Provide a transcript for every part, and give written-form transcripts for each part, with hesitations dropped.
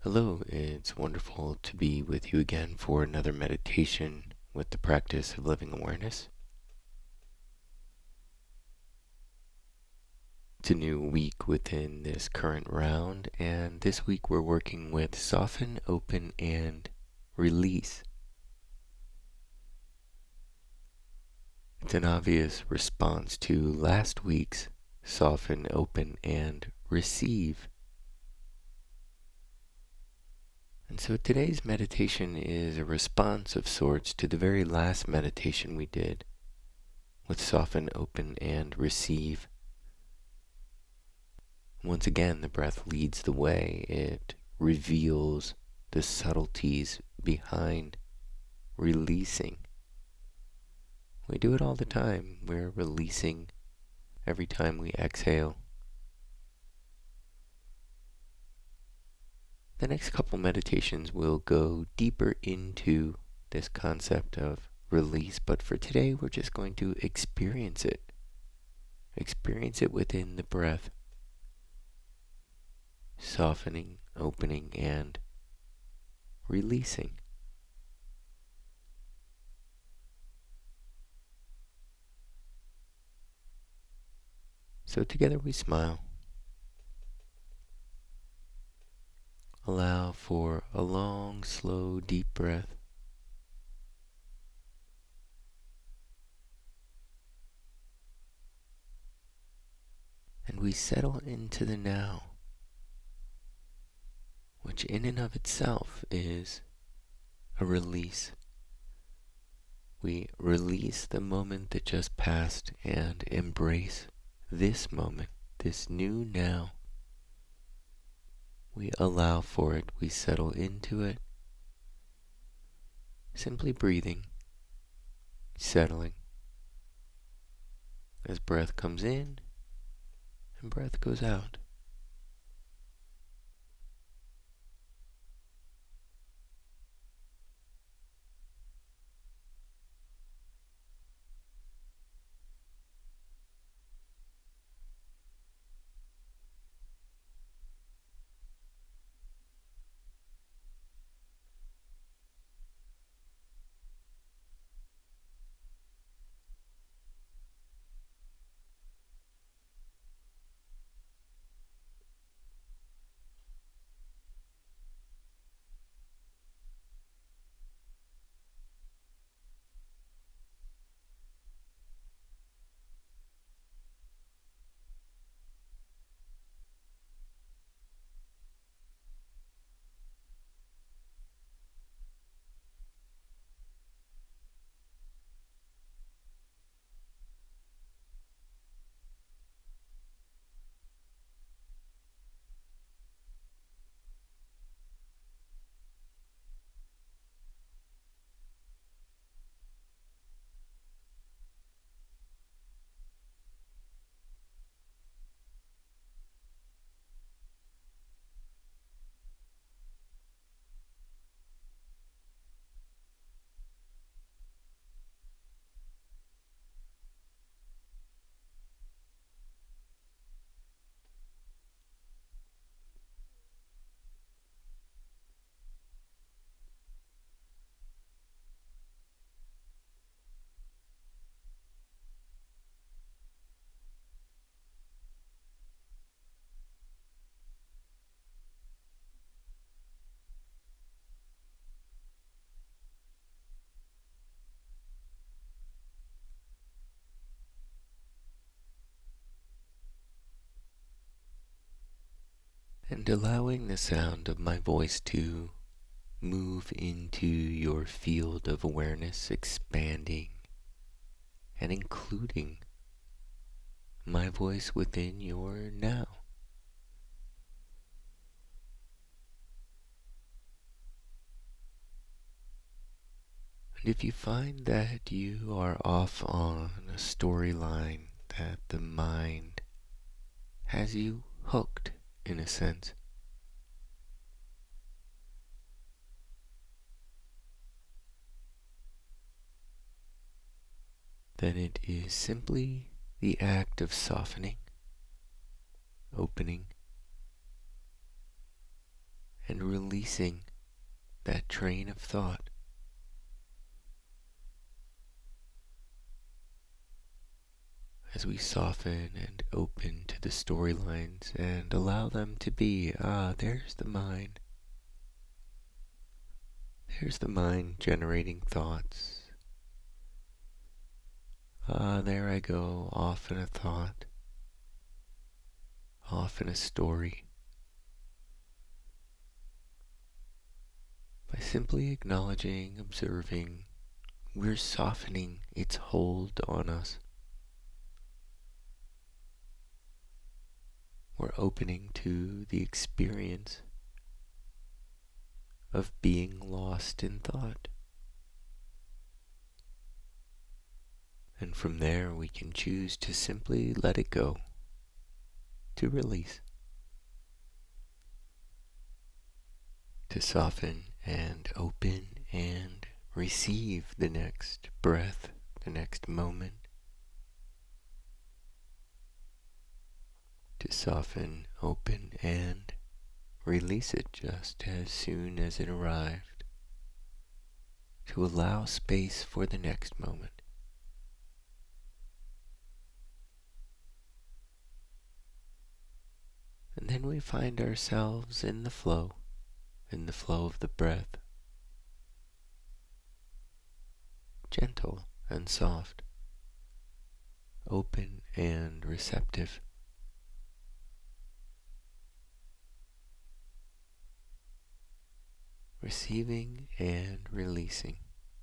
Hello, it's wonderful to be with you again for another meditation with the practice of living awareness. It's a new week within this current round, and this week we're working with soften, open, and release. It's an obvious response to last week's soften, open, and receive. And so today's meditation is a response of sorts to the very last meditation we did with soften, open, and receive. Once again, the breath leads the way. It reveals the subtleties behind releasing. We do it all the time. We're releasing every time we exhale. The next couple meditations will go deeper into this concept of release, but for today we're just going to experience it. Experience it within the breath. Softening, opening, and releasing. So together we smile. Allow for a long, slow, deep breath. And we settle into the now, which in and of itself is a release. We release the moment that just passed and embrace this moment, this new now. We allow for it, we settle into it, simply breathing, settling, as breath comes in and breath goes out. And allowing the sound of my voice to move into your field of awareness, expanding and including my voice within your now. And if you find that you are off on a storyline, that the mind has you hooked in a sense, then it is simply the act of softening, opening, and releasing that train of thought as we soften and open to the storylines and allow them to be. There's the mind. There's the mind generating thoughts. There I go, off in a thought, off in a story. By simply acknowledging, observing, we're softening its hold on us. We're opening to the experience of being lost in thought. And from there we can choose to simply let it go, to release, to soften and open and receive the next breath, the next moment, to soften, open, and release it just as soon as it arrived, to allow space for the next moment. And then we find ourselves in the flow of the breath, gentle and soft, open and receptive. Receiving and releasing.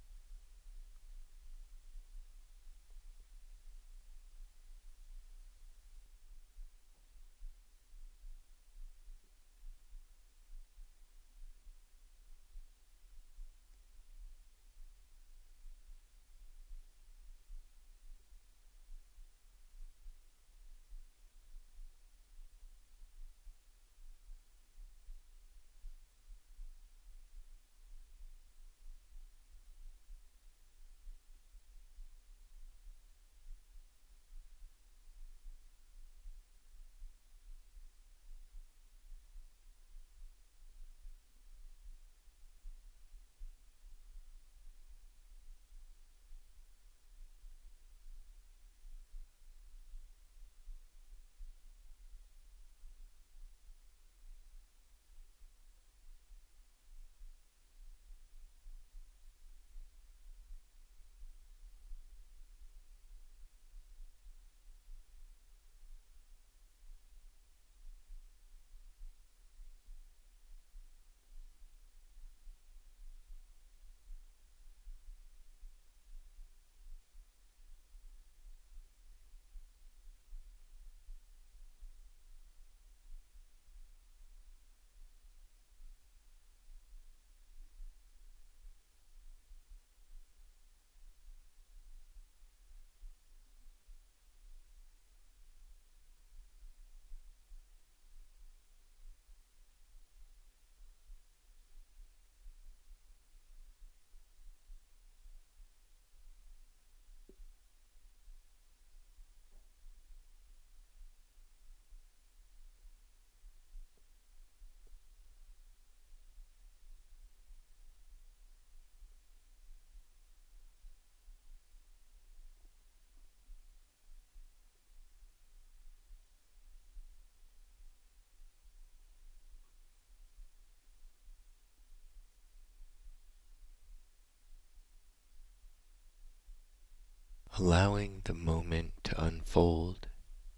Allowing the moment to unfold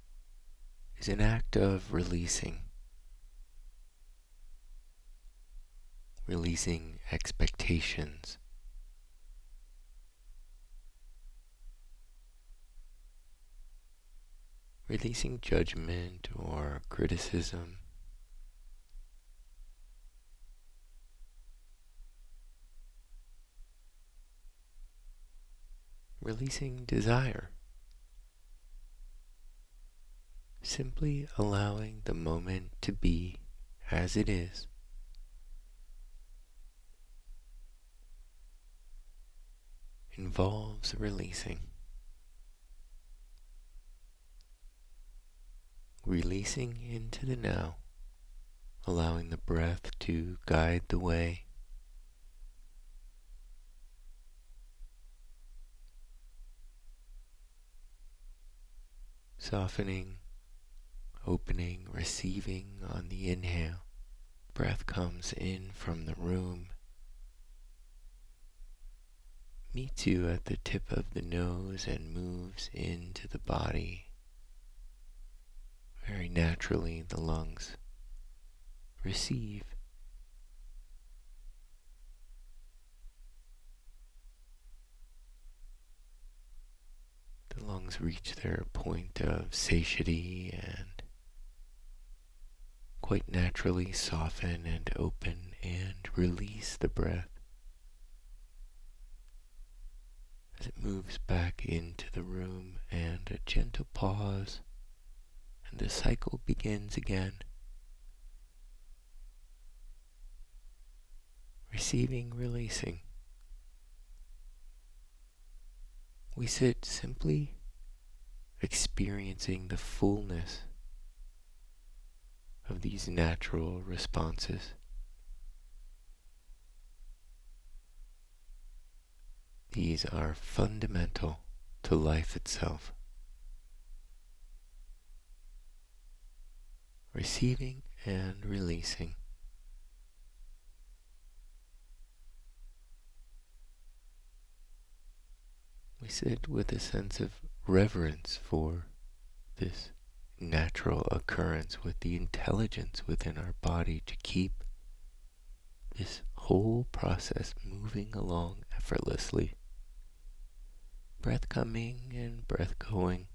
is an act of releasing expectations, releasing judgment or criticism, releasing desire, simply allowing the moment to be as it is. Involves releasing into the now, allowing the breath to guide the way, softening, opening, receiving on the inhale. Breath comes in from the room, meets you at the tip of the nose and moves into the body. Very naturally, the lungs receive. The lungs reach their point of satiety and quite naturally soften and open and release the breath as it moves back into the room, and a gentle pause, and the cycle begins again. Receiving, releasing. We sit simply experiencing the fullness of these natural responses. These are fundamental to life itself. Receiving and releasing. We sit with a sense of reverence for this natural occurrence, with the intelligence within our body to keep this whole process moving along effortlessly. Breath coming and breath going.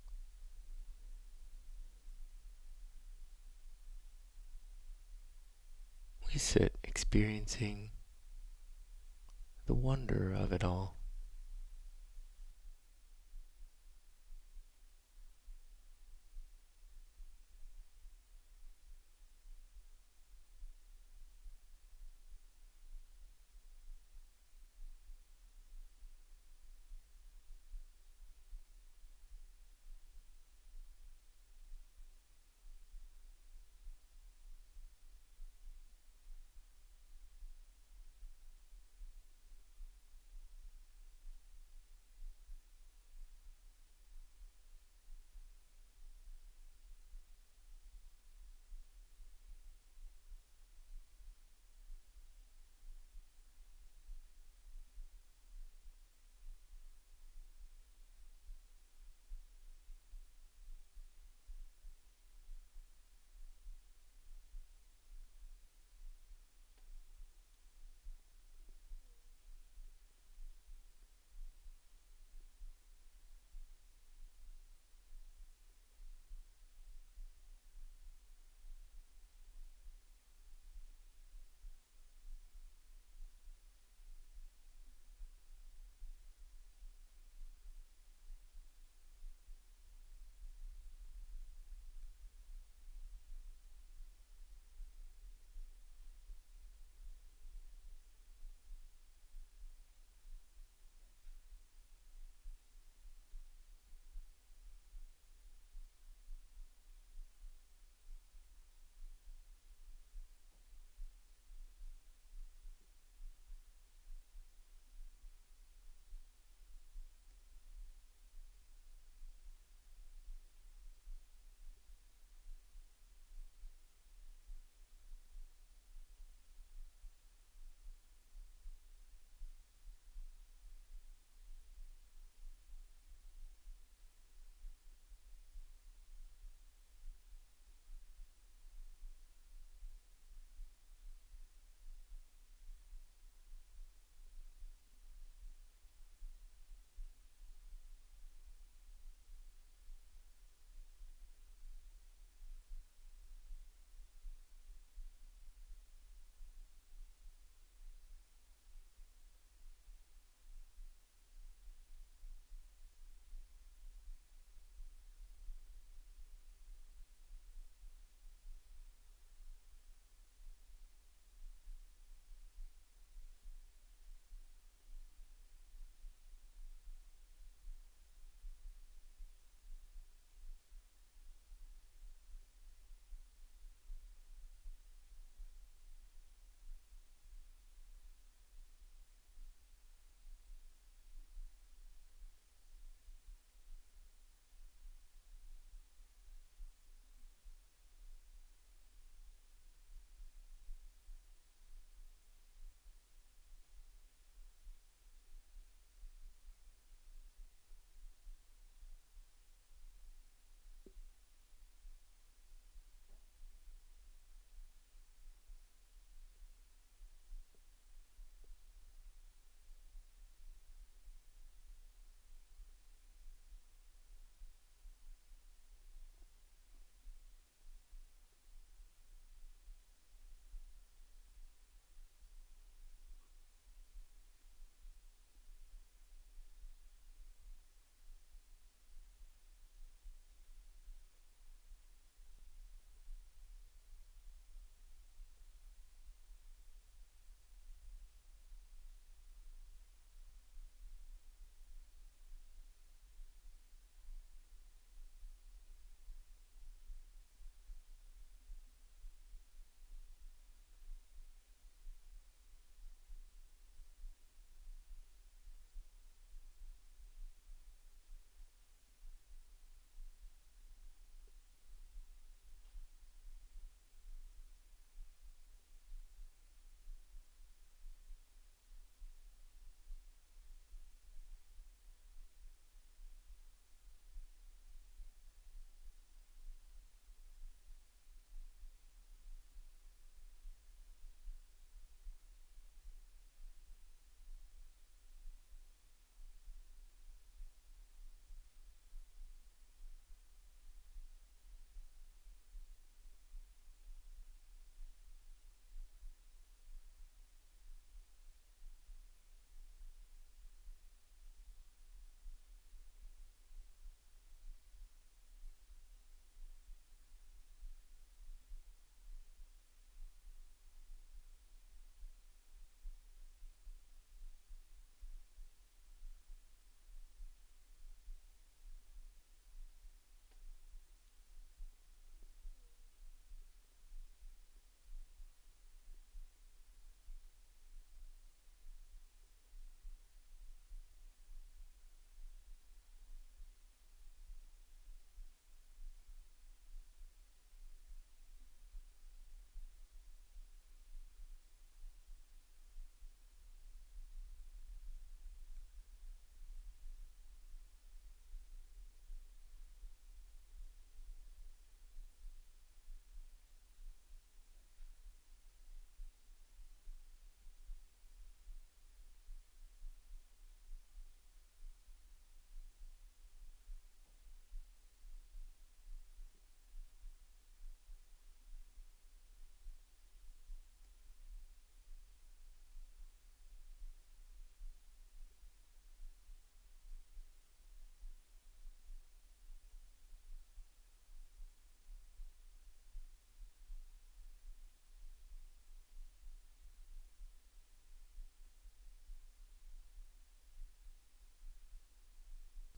We sit experiencing the wonder of it all.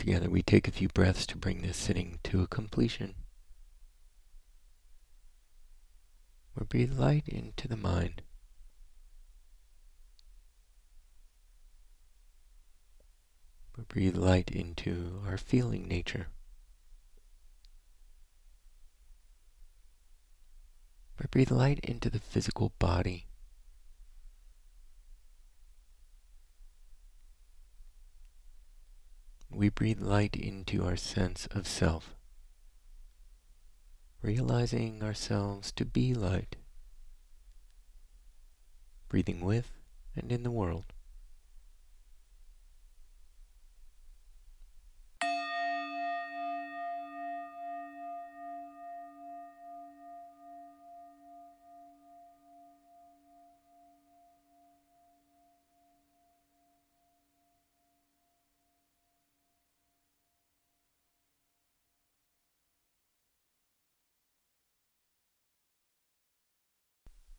Together we take a few breaths to bring this sitting to a completion. We breathe light into the mind. We breathe light into our feeling nature. We breathe light into the physical body. We breathe light into our sense of self, realizing ourselves to be light, breathing with and in the world.